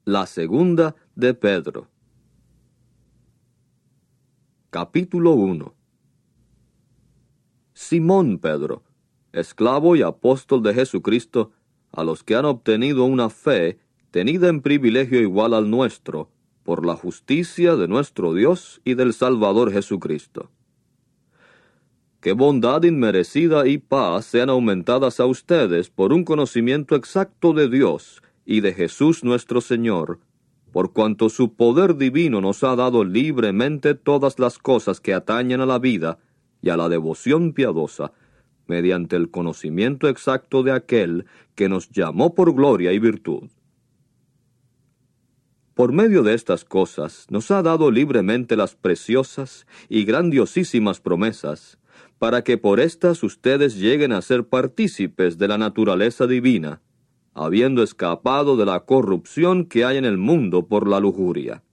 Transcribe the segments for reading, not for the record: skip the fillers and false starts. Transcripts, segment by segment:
La segunda de Pedro. Capítulo 1. Simón Pedro, esclavo y apóstol de Jesucristo, a los que han obtenido una fe tenida en privilegio igual al nuestro, por la justicia de nuestro Dios y del Salvador Jesucristo. Que bondad inmerecida y paz sean aumentadas a ustedes por un conocimiento exacto de Dios y de Jesús nuestro Señor, por cuanto su poder divino nos ha dado libremente todas las cosas que atañen a la vida y a la devoción piadosa, mediante el conocimiento exacto de aquel que nos llamó por gloria y virtud. Por medio de estas cosas nos ha dado libremente las preciosas y grandiosísimas promesas, para que por éstas ustedes lleguen a ser partícipes de la naturaleza divina, habiendo escapado de la corrupción que hay en el mundo por la lujuria.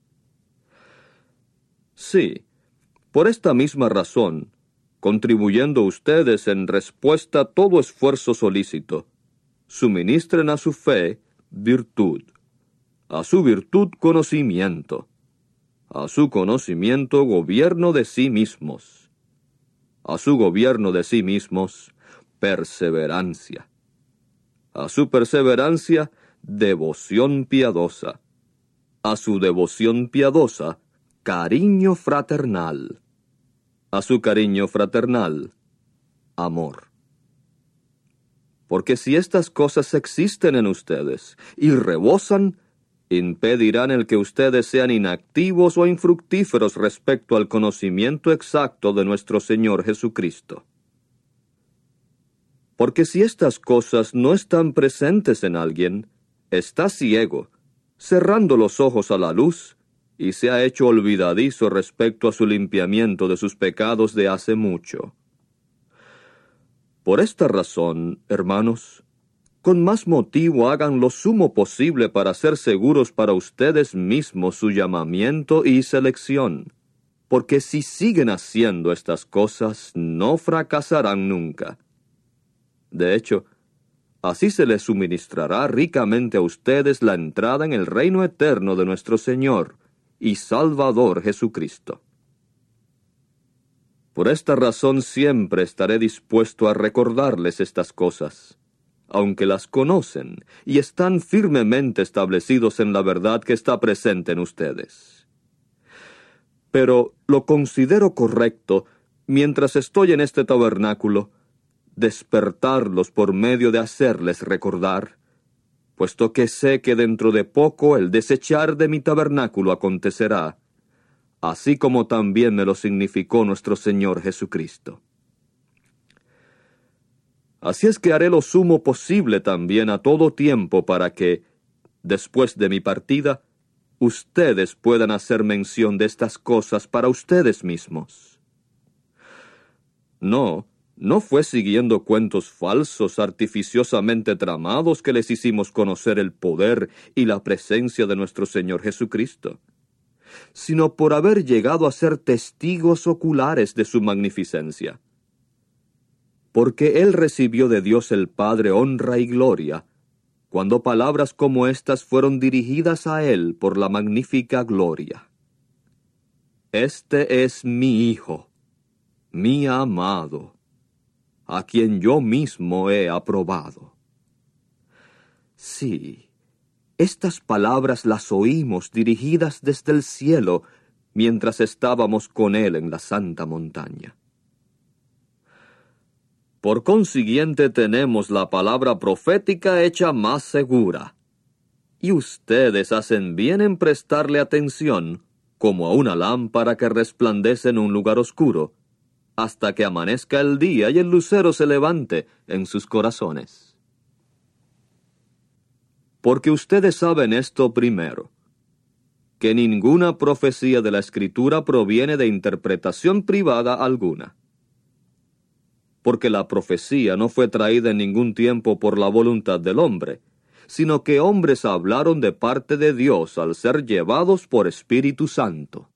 Sí, por esta misma razón, contribuyendo ustedes en respuesta a todo esfuerzo solícito, suministren a su fe virtud, a su virtud conocimiento, a su conocimiento gobierno de sí mismos, a su gobierno de sí mismos perseverancia, a su perseverancia devoción piadosa, a su devoción piadosa cariño fraternal, a su cariño fraternal amor. Porque si estas cosas existen en ustedes y rebosan, impedirán el que ustedes sean inactivos o infructíferos respecto al conocimiento exacto de nuestro Señor Jesucristo. Porque si estas cosas no están presentes en alguien, está ciego, cerrando los ojos a la luz, y se ha hecho olvidadizo respecto a su limpiamiento de sus pecados de hace mucho. Por esta razón, hermanos, con más motivo hagan lo sumo posible para ser seguros para ustedes mismos su llamamiento y selección, porque si siguen haciendo estas cosas, no fracasarán nunca. De hecho, así se les suministrará ricamente a ustedes la entrada en el reino eterno de nuestro Señor y Salvador Jesucristo. Por esta razón siempre estaré dispuesto a recordarles estas cosas, aunque las conocen y están firmemente establecidos en la verdad que está presente en ustedes. Pero lo considero correcto, mientras estoy en este tabernáculo, despertarlos por medio de hacerles recordar, puesto que sé que dentro de poco el desechar de mi tabernáculo acontecerá, así como también me lo significó nuestro Señor Jesucristo. Así es que haré lo sumo posible también a todo tiempo para que, después de mi partida, ustedes puedan hacer mención de estas cosas para ustedes mismos. No fue siguiendo cuentos falsos artificiosamente tramados que les hicimos conocer el poder y la presencia de nuestro Señor Jesucristo, sino por haber llegado a ser testigos oculares de su magnificencia. Porque Él recibió de Dios el Padre honra y gloria, cuando palabras como estas fueron dirigidas a Él por la magnífica gloria. Este es mi Hijo, mi amado, a quien yo mismo he aprobado. Sí, estas palabras las oímos dirigidas desde el cielo, mientras estábamos con Él en la santa montaña. Por consiguiente tenemos la palabra profética hecha más segura, y ustedes hacen bien en prestarle atención, como a una lámpara que resplandece en un lugar oscuro, hasta que amanezca el día y el lucero se levante en sus corazones. Porque ustedes saben esto primero, que ninguna profecía de la Escritura proviene de interpretación privada alguna. Porque la profecía no fue traída en ningún tiempo por la voluntad del hombre, sino que hombres hablaron de parte de Dios al ser llevados por Espíritu Santo.